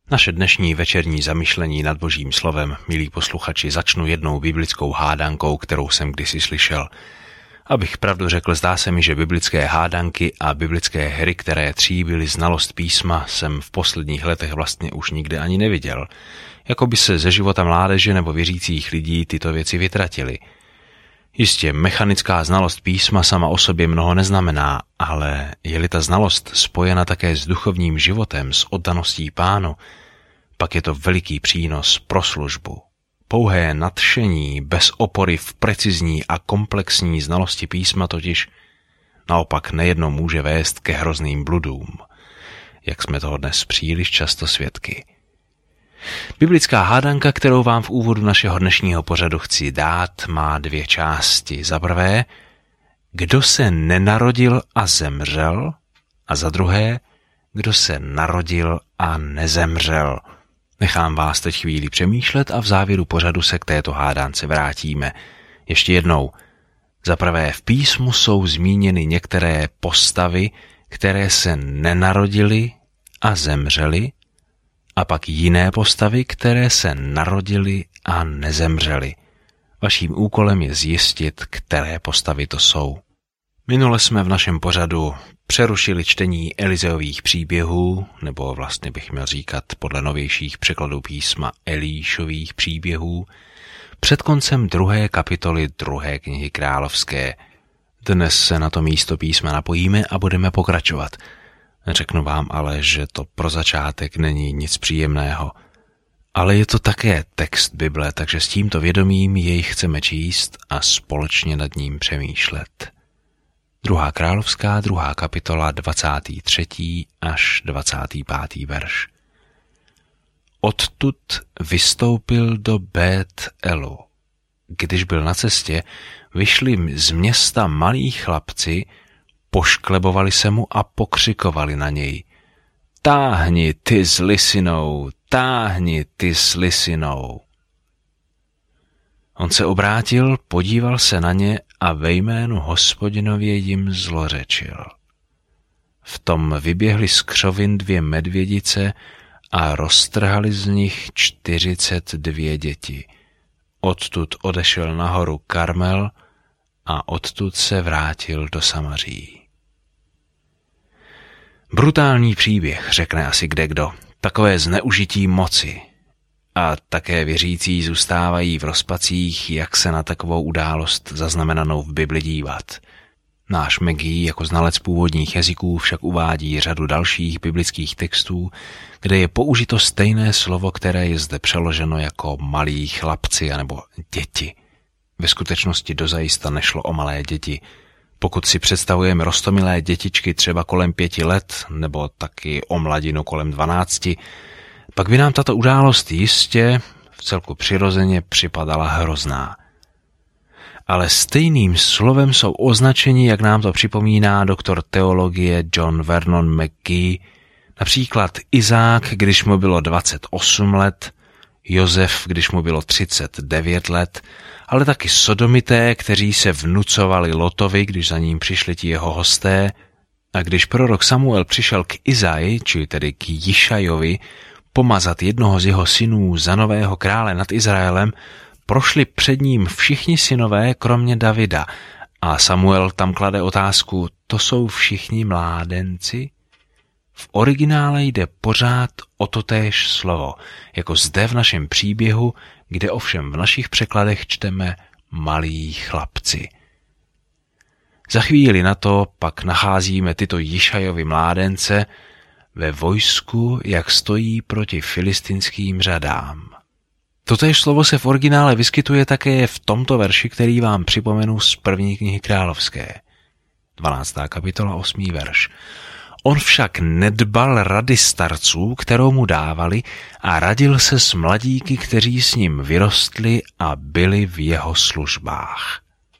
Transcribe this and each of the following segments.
Naše dnešní večerní zamyšlení nad Božím slovem, milí posluchači, začnu jednou biblickou hádankou, kterou jsem kdysi slyšel. Abych pravdu řekl, zdá se mi, že biblické hádanky a biblické hry, které tříbily znalost písma, jsem v posledních letech vlastně už nikde ani neviděl. Jako by se ze života mládeže nebo věřících lidí tyto věci vytratily. Jistě, mechanická znalost písma sama o sobě mnoho neznamená, ale je-li ta znalost spojena také s duchovním životem, s oddaností Pánu, pak je to veliký přínos pro službu. Pouhé nadšení bez opory v precizní a komplexní znalosti písma totiž naopak nejednou může vést ke hrozným bludům, jak jsme toho dnes příliš často svědky. Biblická hádanka, kterou vám v úvodu našeho dnešního pořadu chci dát, má dvě části. Za prvé, kdo se nenarodil a zemřel, a za druhé, kdo se narodil a nezemřel. Nechám vás teď chvíli přemýšlet a v závěru pořadu se k této hádance vrátíme. Ještě jednou. Za prvé, v písmu jsou zmíněny některé postavy, které se nenarodily a zemřely, a pak jiné postavy, které se narodily a nezemřely. Vaším úkolem je zjistit, které postavy to jsou. Minule jsme v našem pořadu přerušili čtení Elizeových příběhů, nebo vlastně bych měl říkat podle novějších překladů písma Elíšových příběhů, před koncem 2. kapitoly 2. knihy královské. Dnes se na to místo písma napojíme a budeme pokračovat. Řeknu vám ale, že to pro začátek není nic příjemného. Ale je to také text Bible, takže s tímto vědomím jej chceme číst a společně nad ním přemýšlet. 2. královská, 2. kapitola, 23. až 25. verš. Odtud vystoupil do Bet-Elu. Když byl na cestě, vyšli z města malí chlapci, pošklebovali se mu a pokřikovali na něj. Táhni ty s lisinou, táhni ty s lisinou. On se obrátil, podíval se na ně a ve jménu Hospodinově jim zlořečil. V tom vyběhly z křovin 2 medvědice a roztrhali z nich 42 děti. Odtud odešel nahoru Karmel a odtud se vrátil do Samaří. Brutální příběh, řekne asi kdekdo, takové zneužití moci. A také věřící zůstávají v rozpacích, jak se na takovou událost zaznamenanou v Bibli dívat. Náš Maggie jako znalec původních jazyků však uvádí řadu dalších biblických textů, kde je použito stejné slovo, které je zde přeloženo jako malí chlapci anebo děti. Ve skutečnosti dozajista nešlo o malé děti. Pokud si představujeme roztomilé dětičky třeba kolem 5 let, nebo taky o mladinu kolem 12, pak by nám tato událost jistě vcelku přirozeně připadala hrozná. Ale stejným slovem jsou označeni, jak nám to připomíná doktor teologie John Vernon McGee, například Izák, když mu bylo 28 let, Josef, když mu bylo 39 let, ale taky sodomité, kteří se vnucovali Lotovi, když za ním přišli ti jeho hosté, a když prorok Samuel přišel k Izaji, či tedy k Jišajovi, pomazat jednoho z jeho synů za nového krále nad Izraelem, prošli před ním všichni synové, kromě Davida. A Samuel tam klade otázku, to jsou všichni mládenci? V originále jde pořád o totéž slovo, jako zde v našem příběhu, kde ovšem v našich překladech čteme malí chlapci. Za chvíli na to pak nacházíme tyto Jišajovi mládence ve vojsku, jak stojí proti filistinským řadám. Totéž slovo se v originále vyskytuje také v tomto verši, který vám připomenu z 1. knihy královské. 12. kapitola, 8. verš. On však nedbal rady starců, kterou mu dávali, a radil se s mladíky, kteří s ním vyrostli a byli v jeho službách.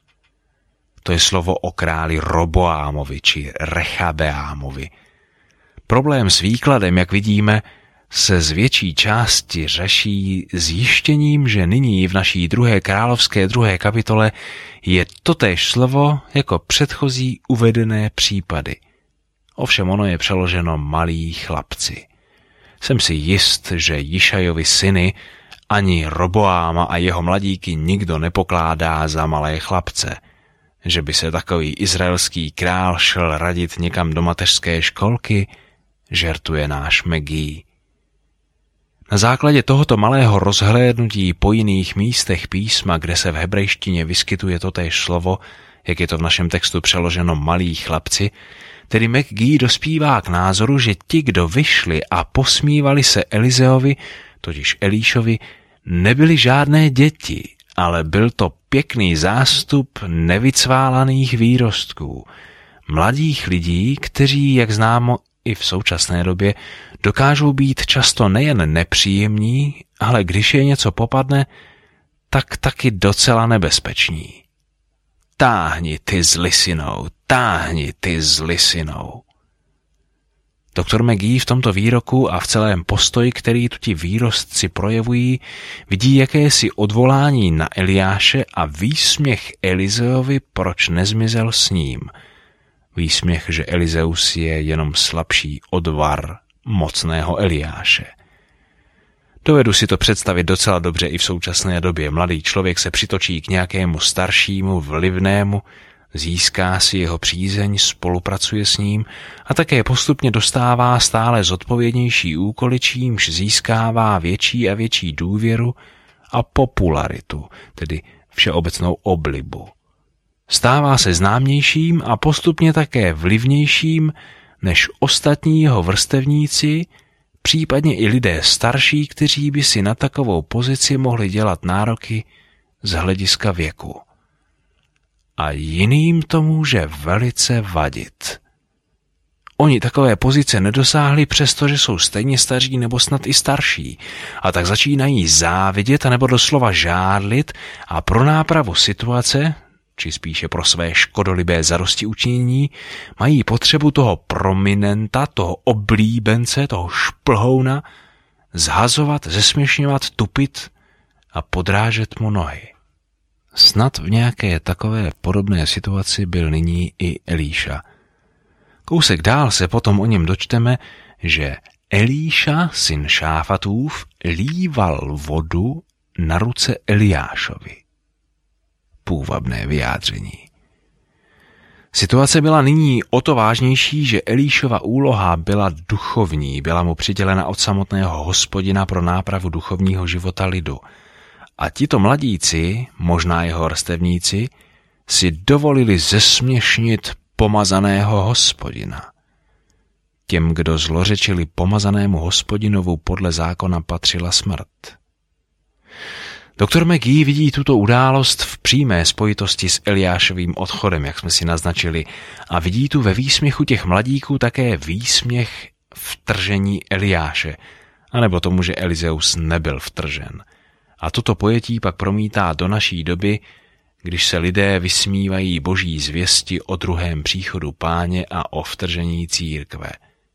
To je slovo o králi Roboámovi či Rechabeámovi. Problém s výkladem, jak vidíme, se z větší části řeší zjištěním, že nyní v naší 2. královské 2. kapitole je totéž slovo jako předchozí uvedené případy. Ovšem ono je přeloženo malí chlapci. Jsem si jist, že Jišajovi syny ani Roboáma a jeho mladíky nikdo nepokládá za malé chlapce, že by se takový izraelský král šel radit někam do mateřské školky, žertuje náš Maggie. Na základě tohoto malého rozhlédnutí po jiných místech písma, kde se v hebrejštině vyskytuje totéž slovo, jak je to v našem textu přeloženo malí chlapci, tedy Maggie dospívá k názoru, že ti, kdo vyšli a posmívali se Elizeovi, totiž Elíšovi, nebyli žádné děti, ale byl to pěkný zástup nevycválaných výrostků, mladých lidí, kteří, jak známo i v současné době, dokážou být často nejen nepříjemní, ale když je něco popadne, tak taky docela nebezpeční. Táhni ty s lisinou, táhni ty s lisinou. Doktor Maggie v tomto výroku a v celém postoji, který tu ti výrostci projevují, vidí jakési odvolání na Eliáše a výsměch Elizeovi, proč nezmizel s ním. Výsměch, že Elizeus je jenom slabší odvar mocného Eliáše. Dovedu si to představit docela dobře i v současné době. Mladý člověk se přitočí k nějakému staršímu, vlivnému, získá si jeho přízeň, spolupracuje s ním a také postupně dostává stále zodpovědnější úkoly, čímž získává větší a větší důvěru a popularitu, tedy všeobecnou oblibu. Stává se známějším a postupně také vlivnějším než ostatní jeho vrstevníci, případně i lidé starší, kteří by si na takovou pozici mohli dělat nároky z hlediska věku. A jiným to může velice vadit. Oni takové pozice nedosáhli, přestože jsou stejně staří nebo snad i starší, a tak začínají závidět anebo doslova žádlit a pro nápravu situace, či spíše pro své škodolibé zadostiučinění, mají potřebu toho prominenta, toho oblíbence, toho šplhouna, zhazovat, zesměšňovat, tupit a podrážet mu nohy. Snad v nějaké takové podobné situaci byl nyní i Elíša. Kousek dál se potom o něm dočteme, že Elíša, syn Šáfatův, líval vodu na ruce Eliášovi. Půvabné vyjádření. Situace byla nyní o to vážnější, že Elíšova úloha byla duchovní, byla mu přidělena od samotného Hospodina pro nápravu duchovního života lidu. A tito mladíci, možná jeho vrstevníci, si dovolili zesměšnit pomazaného Hospodina. Těm, kdo zlořečili pomazanému Hospodinovu, podle zákona patřila smrt. Doktor Maggie vidí tuto událost v přímé spojitosti s Eliášovým odchodem, jak jsme si naznačili, a vidí tu ve výsměchu těch mladíků také výsměch vtržení Eliáše, anebo tomu, že Elizeus nebyl vtržen. A toto pojetí pak promítá do naší doby, když se lidé vysmívají boží zvěsti o druhém příchodu Páně a o vtržení církve.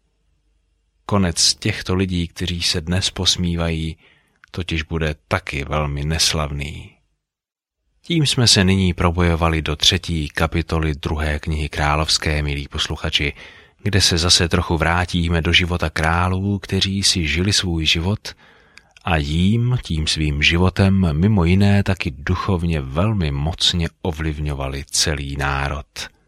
Konec těchto lidí, kteří se dnes posmívají, totiž bude taky velmi neslavný. Tím jsme se nyní probojovali do 3. kapitoly 2. knihy královské, milí posluchači, kde se zase trochu vrátíme do života králů, kteří si žili svůj život a tím svým životem mimo jiné taky duchovně velmi mocně ovlivňovali celý národ.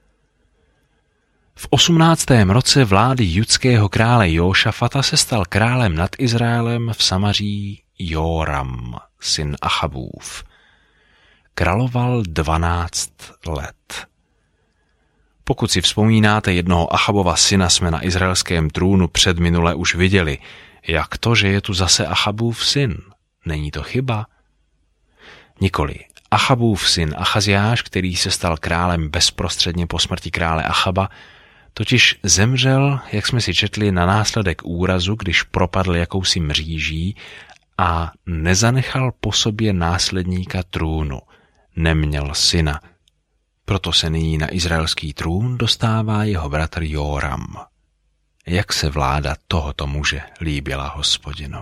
V 18. roce vlády judského krále Jóšafata se stal králem nad Izraelem v Samaří Jóram, syn Achabův. Královal 12 let. Pokud si vzpomínáte, jednoho Achabova syna jsme na izraelském trůnu předminule už viděli. Jak to, že je tu zase Achabův syn? Není to chyba? Nikoli. Achabův syn Achaziáš, který se stal králem bezprostředně po smrti krále Achaba, totiž zemřel, jak jsme si četli, na následek úrazu, když propadl jakousi mříží a nezanechal po sobě následníka trůnu. Neměl syna. Proto se nyní na izraelský trůn dostává jeho bratr Jóram. Jak se vláda tohoto muže líbila Hospodinu.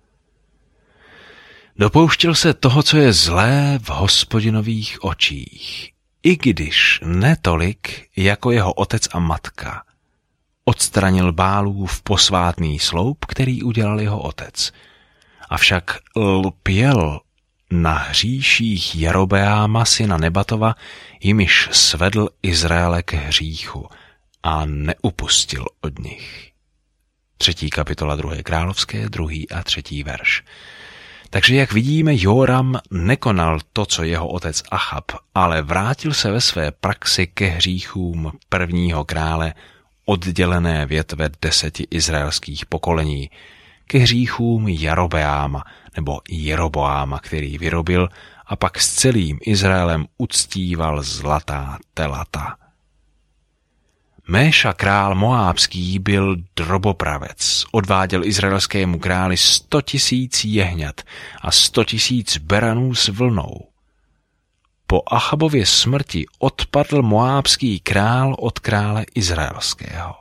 Dopouštěl se toho, co je zlé v Hospodinových očích, i když ne tolik jako jeho otec a matka. odstranil Bálův posvátný sloup, který udělal jeho otec. Avšak lpěl na hříších Jerobeáma syna Nebatova, jimiž svedl Izraele k hříchu a neupustil od nich. 3. kapitola 2. královské, 2. a 3. verš. Takže jak vidíme, Jóram nekonal to, co jeho otec Achab, ale vrátil se ve své praxi ke hříchům prvního krále oddělené větve 10 izraelských pokolení, ke hříchům Jerobeáma nebo Jeroboáma, který vyrobil a pak s celým Izraelem uctíval zlatá telata. Méša král Moábský byl drobopravec, odváděl izraelskému králi 100 000 jehňat a 100 000 beranů s vlnou. Po Achabově smrti odpadl Moábský král od krále izraelského.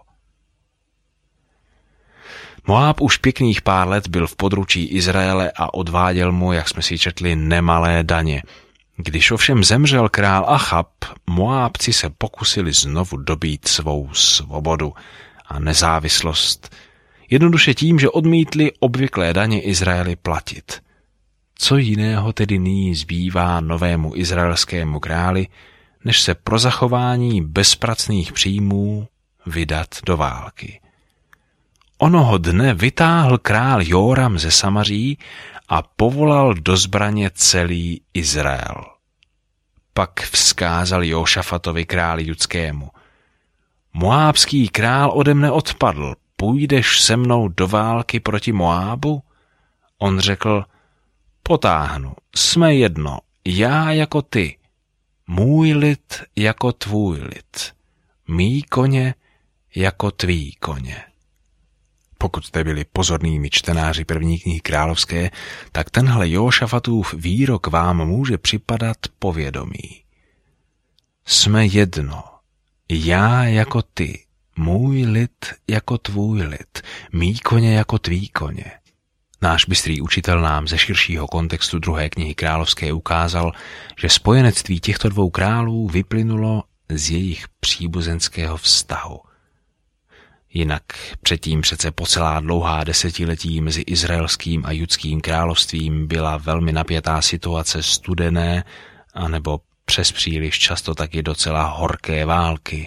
Moáb už pěkných pár let byl v područí Izraele a odváděl mu, jak jsme si četli, nemalé daně. Když ovšem zemřel král Achab, Moábci se pokusili znovu dobít svou svobodu a nezávislost, jednoduše tím, že odmítli obvyklé daně Izraeli platit. Co jiného tedy nyní zbývá novému izraelskému králi, než se pro zachování bezpracných příjmů vydat do války. Onoho dne vytáhl král Jóram ze Samaří a povolal do zbraně celý Izrael. Pak vzkázal Jóšafatovi králi judskému: Moábský král ode mne odpadl, půjdeš se mnou do války proti Moábu? On řekl: Potáhnu, jsme jedno, já jako ty, můj lid jako tvůj lid, mý koně jako tví koně. Pokud jste byli pozornými čtenáři první knihy královské, tak tenhle Jóšafatův výrok vám může připadat povědomý. Jsme jedno, já jako ty, můj lid jako tvůj lid, mý koně jako tví koně. Náš bystrý učitel nám ze širšího kontextu 2. knihy královské ukázal, že spojenectví těchto dvou králů vyplynulo z jejich příbuzenského vztahu. Jinak předtím přece po celá dlouhá desetiletí mezi izraelským a judským královstvím byla velmi napjatá situace studené, anebo přes příliš často taky docela horké války.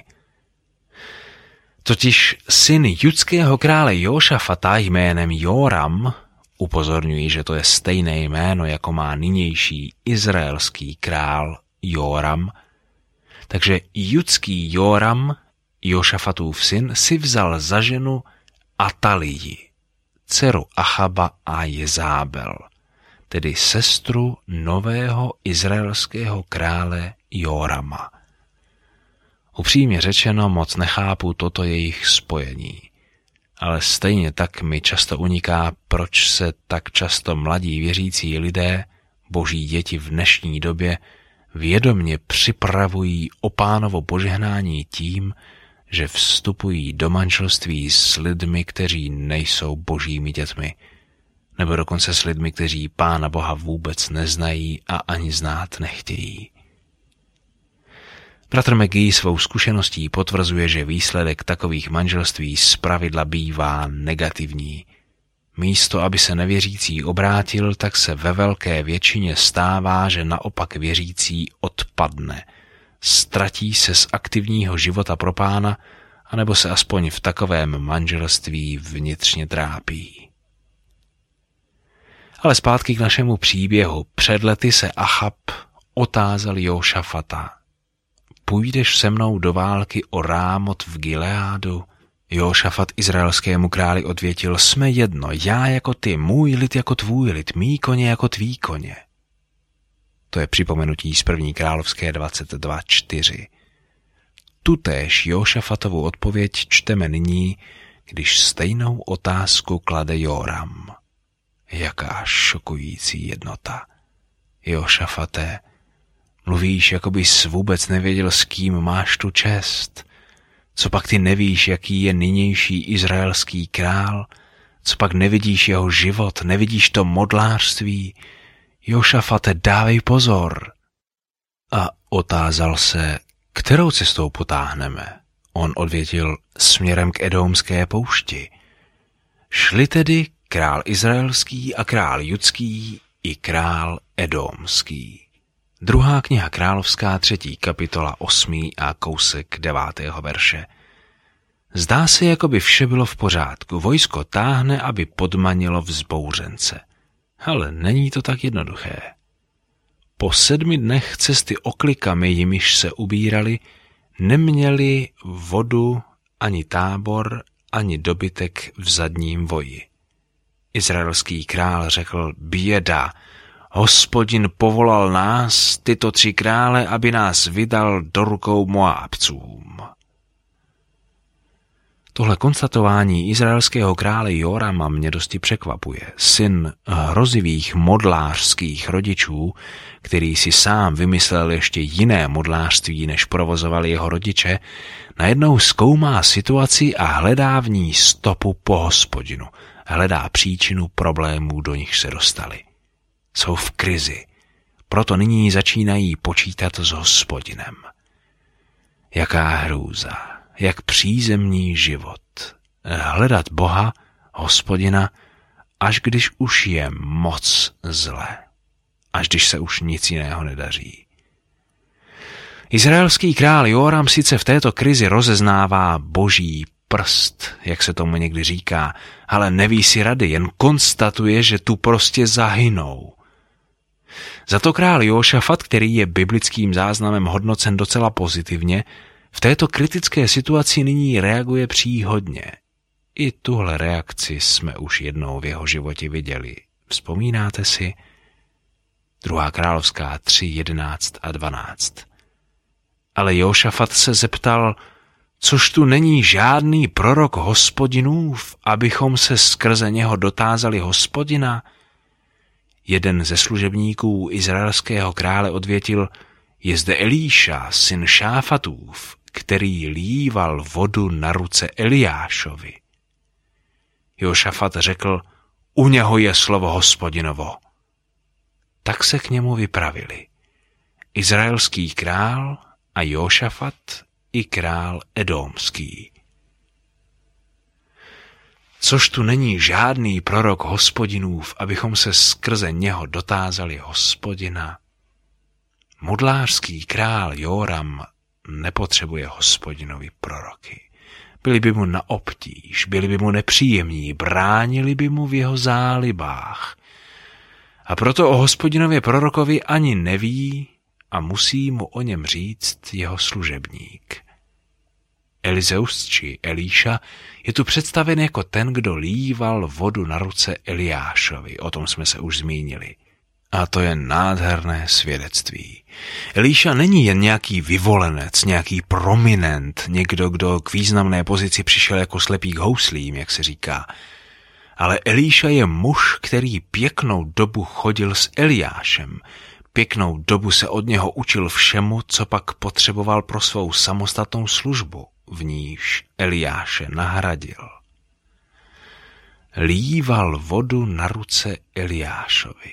Totiž syn judského krále Jóšafata jménem Jóram, upozorňuji, že to je stejné jméno, jako má nynější izraelský král Jóram, takže judský Jóram, Jóšafatův syn, si vzal za ženu Atalii, dceru Achaba a Jezábel, tedy sestru nového izraelského krále Jórama. Upřímně řečeno, moc nechápu toto jejich spojení, ale stejně tak mi často uniká, proč se tak často mladí věřící lidé, boží děti v dnešní době, vědomně připravují o Pánovo požehnání tím, že vstupují do manželství s lidmi, kteří nejsou božími dětmi, nebo dokonce s lidmi, kteří Pána Boha vůbec neznají a ani znát nechtějí. Bratr McGee svou zkušeností potvrzuje, že výsledek takových manželství zpravidla bývá negativní. Místo, aby se nevěřící obrátil, tak se ve velké většině stává, že naopak věřící odpadne, ztratí se z aktivního života pro Pána, anebo se aspoň v takovém manželství vnitřně trápí. Ale zpátky k našemu příběhu. Před lety se Achab otázal Jóšafata: Půjdeš se mnou do války o Rámot v Gileádu? Jóšafat izraelskému králi odvětil: Jsme jedno, já jako ty, můj lid jako tvůj lid, mý koně jako tví koně. To je připomenutí z 1. královské 22:4. Tutéž Jóšafatovu odpověď čteme nyní, když stejnou otázku klade Jóram. Jaká šokující jednota. Jóšafate, mluvíš, jako bys vůbec nevěděl, s kým máš tu čest. Co pak ty nevíš, jaký je nynější izraelský král? Co pak nevidíš jeho život, nevidíš to modlářství? Jóšafate, dávej pozor. A otázal se, kterou cestou potáhneme? On odvětil: směrem k Edomské poušti. Šli tedy král izraelský a král judský i král edomský. 2. kniha královská, 3. kapitola, 8. a kousek 9. verše. Zdá se, jako by vše bylo v pořádku. Vojsko táhne, aby podmanilo vzbouřence. Ale není to tak jednoduché. Po 7 dnech cesty oklikami, jimiž se ubírali, neměli vodu ani tábor, ani dobytek v zadním voji. Izraelský král řekl: běda, Hospodin povolal nás, tyto 3 krále, aby nás vydal do rukou Moábcům. Tohle konstatování izraelského krále Jorama mě dosti překvapuje. Syn hrozivých modlářských rodičů, který si sám vymyslel ještě jiné modlářství, než provozovali jeho rodiče, najednou zkoumá situaci a hledá v ní stopu po Hospodinu. Hledá příčinu problémů, do nich se dostali. Jsou v krizi, proto nyní začínají počítat s Hospodinem. Jaká hrůza, jak přízemní život. Hledat Boha, Hospodina, až když už je moc zle. Až když se už nic jiného nedaří. Izraelský král Joram sice v této krizi rozeznává boží prst, jak se tomu někdy říká, ale neví si rady, jen konstatuje, že tu prostě zahynou. Za to král Jošafat, který je biblickým záznamem hodnocen docela pozitivně, v této kritické situaci nyní reaguje příhodně. I tuhle reakci jsme už jednou v jeho životě viděli. Vzpomínáte si? 2. královská 3, 11 a 12. Ale Jošafat se zeptal: což tu není žádný prorok Hospodinův, abychom se skrze něho dotázali Hospodina? Jeden ze služebníků izraelského krále odvětil: je zde Elíša, syn Šáfatův, který líval vodu na ruce Eliášovi. Jošafat řekl: u něho je slovo Hospodinovo. Tak se k němu vypravili izraelský král a Jošafat i král edomský. Což tu není žádný prorok Hospodinův, abychom se skrze něho dotázali Hospodina. Modlářský král Joram nepotřebuje Hospodinovi proroky. Byli by mu na obtíž, byli by mu nepříjemní, bránili by mu v jeho zálibách. A proto o Hospodinově prorokovi ani neví a musí mu o něm říct jeho služebník. Elizeus či Elíša je tu představen jako ten, kdo líval vodu na ruce Eliášovi. O tom jsme se už zmínili. A to je nádherné svědectví. Elíša není jen nějaký vyvolenec, nějaký prominent, někdo, kdo k významné pozici přišel jako slepý k houslím, jak se říká. Ale Elíša je muž, který pěknou dobu chodil s Eliášem. Pěknou dobu se od něho učil všemu, co pak potřeboval pro svou samostatnou službu, v níž Eliáše nahradil. Líval vodu na ruce Eliášovi.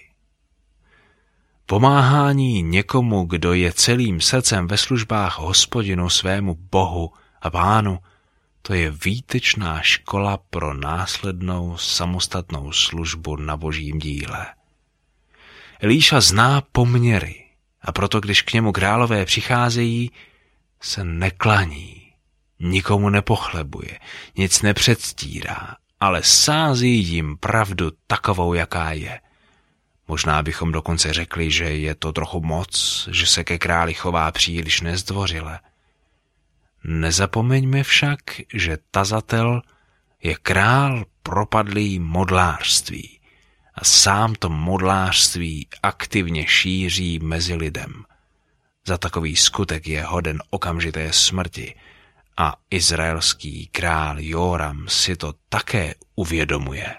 Pomáhání někomu, kdo je celým srdcem ve službách Hospodinu, svému Bohu a Pánu, to je výtečná škola pro následnou samostatnou službu na božím díle. Elíša zná poměry a proto, když k němu králové přicházejí, se neklaní, nikomu nepochlebuje, nic nepředstírá, ale sází jim pravdu takovou, jaká je. Možná bychom dokonce řekli, že je to trochu moc, že se ke králi chová příliš nezdvořile. Nezapomeňme však, že tazatel je král propadlý modlářství a sám to modlářství aktivně šíří mezi lidem. Za takový skutek je hoden okamžité smrti a izraelský král Joram si to také uvědomuje.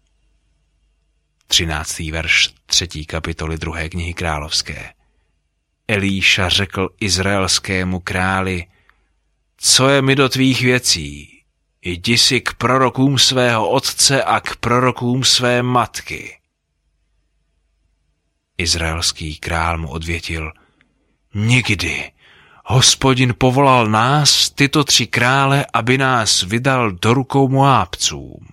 13. verš 3. kapitoly 2. knihy královské. Elíša řekl izraelskému králi: co je mi do tvých věcí? Jdi si k prorokům svého otce a k prorokům své matky. Izraelský král mu odvětil: nikdy, Hospodin povolal nás, tyto 3 krále, aby nás vydal do rukou Moábcům.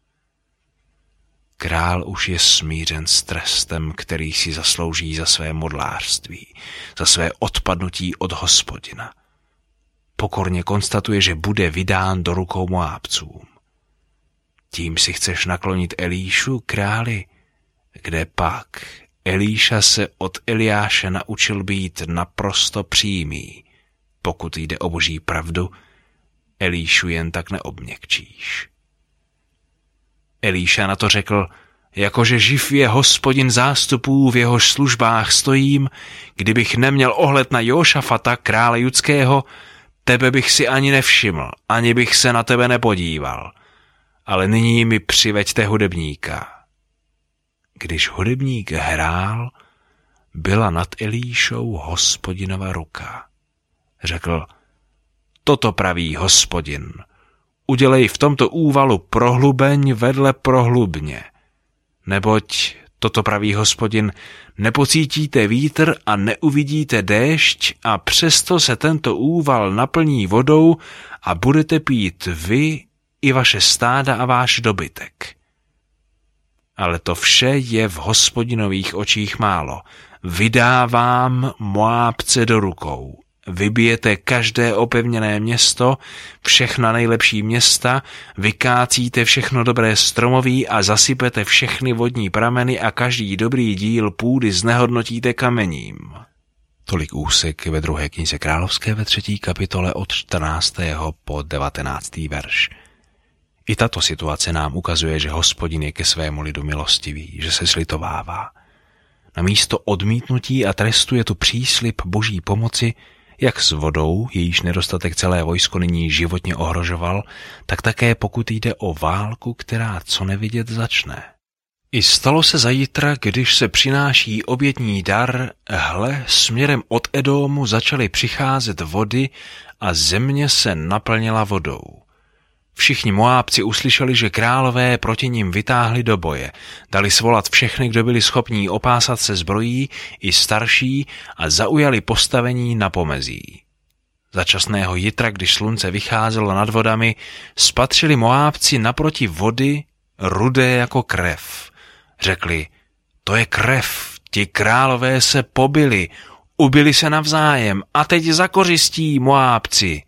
Král už je smířen s trestem, který si zaslouží za své modlářství, za své odpadnutí od Hospodina. Pokorně konstatuje, že bude vydán do rukou Moábcům. Tím si chceš naklonit Elíšu, králi? Kde pak? Elíša se od Eliáše naučil být naprosto přímý. Pokud jde o boží pravdu, Elíšu jen tak neobměkčíš. Elíša na to řekl, jakože živ je Hospodin zástupů, v jehož službách stojím, kdybych neměl ohled na Jošafata, krále judského, tebe bych si ani nevšiml, ani bych se na tebe nepodíval. Ale nyní mi přiveďte hudebníka. Když hudebník hrál, byla nad Elíšou Hospodinova ruka. Řekl, toto praví Hospodin, udělej v tomto úvalu prohlubeň vedle prohlubně. Neboť, toto praví Hospodin, nepocítíte vítr a neuvidíte déšť a přesto se tento úval naplní vodou a budete pít vy i vaše stáda a váš dobytek. Ale to vše je v Hospodinových očích málo. Vydávám Moábce do rukou. Vybijete každé opevněné město, všechna nejlepší města, vykácíte všechno dobré stromoví a zasypete všechny vodní prameny a každý dobrý díl půdy znehodnotíte kamením. Tolik úsek ve 2. knize Královské ve 3. kapitole od 14. po 19. verš. I tato situace nám ukazuje, že Hospodin je ke svému lidu milostivý, že se slitovává. Namísto odmítnutí a trestu je tu příslib boží pomoci, jak s vodou, jejíž nedostatek celé vojsko nyní životně ohrožoval, tak také pokud jde o válku, která co nevidět začne. I stalo se zajitra, když se přináší obětní dar, hle, směrem od Edomu začaly přicházet vody a země se naplnila vodou. Všichni Moábci uslyšeli, že králové proti nim vytáhli do boje, dali svolat všechny, kdo byli schopní opásat se zbrojí, i starší, a zaujali postavení na pomezí. Za časného jitra, když slunce vycházelo nad vodami, spatřili Moábci naproti vody rudé jako krev. Řekli, to je krev, ti králové se pobili, ubili se navzájem a teď zakořistí Moábci.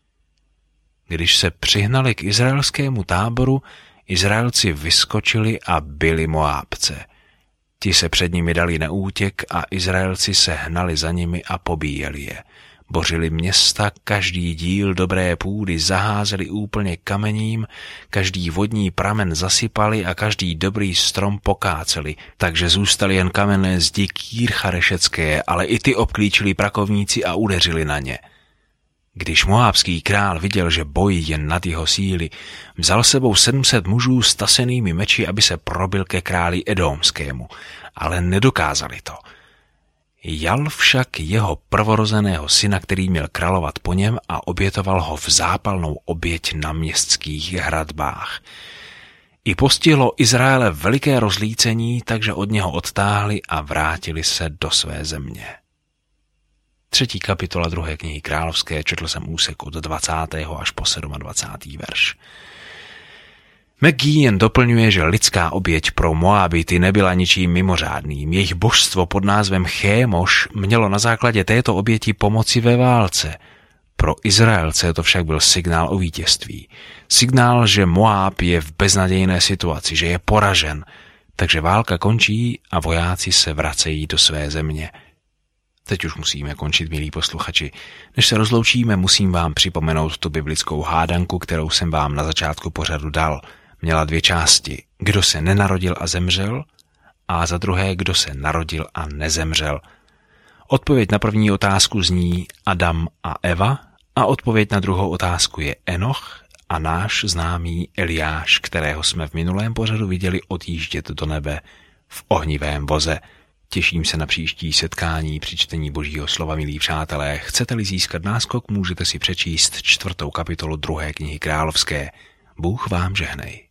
Když se přihnali k izraelskému táboru, Izraelci vyskočili a bili Moábce. Ti se před nimi dali na útěk a Izraelci se hnali za nimi a pobíjeli je. Bořili města, každý díl dobré půdy zaházeli úplně kamením, každý vodní pramen zasypali a každý dobrý strom pokáceli, takže zůstaly jen kamenné zdi Kýr charešecké, ale i ty obklíčili prakovníci a udeřili na ně. Když moábský král viděl, že boj je nad jeho síly, vzal sebou 700 mužů s tasenými meči, aby se probil ke králi Edomskému, ale nedokázali to. Jal však jeho prvorozeného syna, který měl královat po něm, a obětoval ho v zápalnou oběť na městských hradbách. I postihlo Izraele veliké rozlícení, takže od něho odtáhli a vrátili se do své země. 3. kapitola 2. knihy Královské, četl jsem úsek od 20. až po 27. verš. McGee jen doplňuje, že lidská oběť pro Moábity nebyla ničím mimořádným. Jejich božstvo pod názvem Chémoš mělo na základě této oběti pomoci ve válce. Pro Izraelce to však byl signál o vítězství. Signál, že Moáb je v beznadějné situaci, že je poražen, takže válka končí a vojáci se vracejí do své země. Teď už musíme končit, milí posluchači. Než se rozloučíme, musím vám připomenout tu biblickou hádanku, kterou jsem vám na začátku pořadu dal. Měla 2 části. Kdo se nenarodil a zemřel? A za druhé, kdo se narodil a nezemřel? Odpověď na první otázku zní Adam a Eva a odpověď na druhou otázku je Enoch a náš známý Eliáš, kterého jsme v minulém pořadu viděli odjíždět do nebe v ohnivém voze. Těším se na příští setkání při čtení Božího slova, milí přátelé. Chcete-li získat náskok, můžete si přečíst 4. kapitolu 2. knihy Královské. Bůh vám žehnej.